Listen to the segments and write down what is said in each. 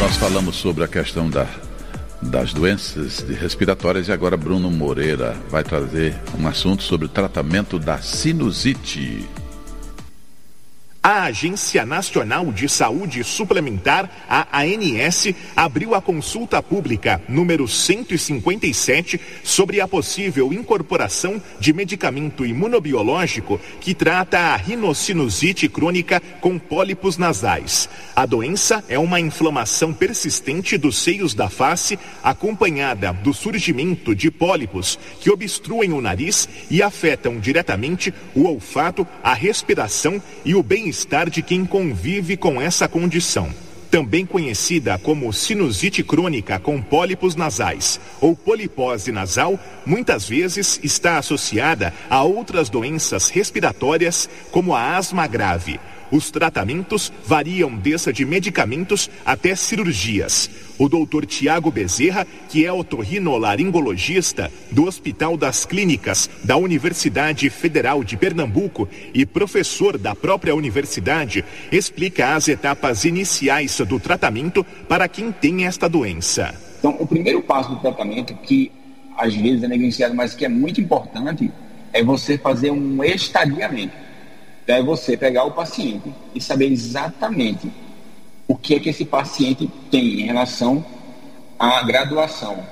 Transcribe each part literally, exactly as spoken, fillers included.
Nós falamos sobre a questão da, das doenças respiratórias e agora Bruno Moreira vai trazer um assunto sobre o tratamento da sinusite. A Agência Nacional de Saúde Suplementar, a ANS, abriu a consulta pública número cento e cinquenta e sete sobre a possível incorporação de medicamento imunobiológico que trata a rinocinusite crônica com pólipos nasais. A doença é uma inflamação persistente dos seios da face, acompanhada do surgimento de pólipos que obstruem o nariz e afetam diretamente o olfato, a respiração e o bem-estar estar de quem convive com essa condição. Também conhecida como sinusite crônica com pólipos nasais ou polipose nasal, muitas vezes está associada a outras doenças respiratórias como a asma grave. Os tratamentos variam desde medicamentos até cirurgias. O doutor Tiago Bezerra, que é otorrinolaringologista do Hospital das Clínicas da Universidade Federal de Pernambuco e professor da própria universidade, explica as etapas iniciais do tratamento para quem tem esta doença. Então, o primeiro passo do tratamento, que às vezes é negligenciado, mas que é muito importante, é você fazer um estadiamento. Então, é você pegar o paciente e saber exatamente o que é que esse paciente tem em relação à graduação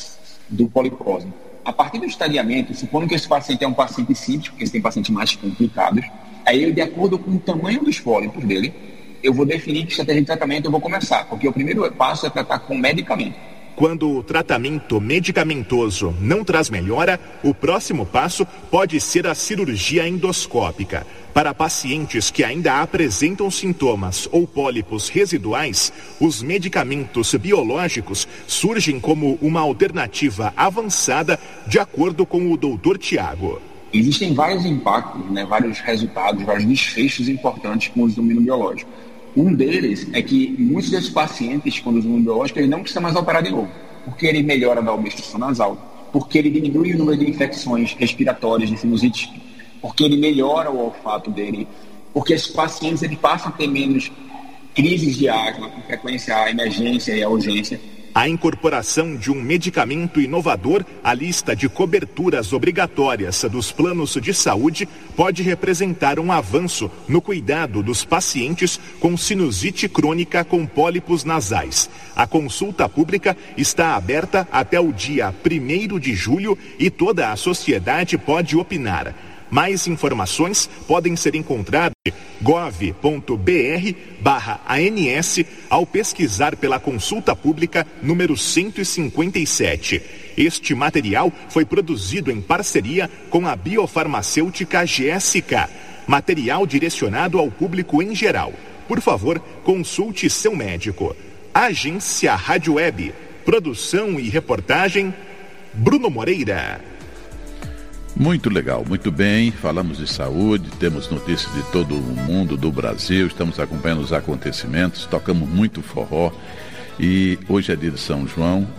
do polipose. A partir do estadiamento, supondo que esse paciente é um paciente simples, porque tem pacientes mais complicados, aí eu, de acordo com o tamanho dos pólipos dele, eu vou definir que estratégia de tratamento eu vou começar, porque o primeiro passo é tratar com medicamento. Quando o tratamento medicamentoso não traz melhora, o próximo passo pode ser a cirurgia endoscópica. Para pacientes que ainda apresentam sintomas ou pólipos residuais, os medicamentos biológicos surgem como uma alternativa avançada, de acordo com o doutor Tiago. Existem vários impactos, né, vários resultados, vários desfechos importantes com o uso do imunobiológico. Um deles é que muitos desses pacientes, quando usam o imunobiológico, ele não precisa mais operar de novo, porque ele melhora da obstrução nasal, porque ele diminui o número de infecções respiratórias de sinusite, porque ele melhora o olfato dele, porque esses pacientes eles passam a ter menos crises de asma, com frequência à emergência e à urgência. A incorporação de um medicamento inovador à lista de coberturas obrigatórias dos planos de saúde pode representar um avanço no cuidado dos pacientes com sinusite crônica com pólipos nasais. A consulta pública está aberta até o dia primeiro de julho e toda a sociedade pode opinar. Mais informações podem ser encontradas em gov ponto br barra ANS ao pesquisar pela consulta pública número cento e cinquenta e sete. Este material foi produzido em parceria com a biofarmacêutica G S K. Material direcionado ao público em geral. Por favor, consulte seu médico. Agência Rádio Web. Produção e reportagem, Bruno Moreira. Muito legal, muito bem, falamos de saúde, temos notícias de todo o mundo, do Brasil, estamos acompanhando os acontecimentos, tocamos muito forró e hoje é dia de São João.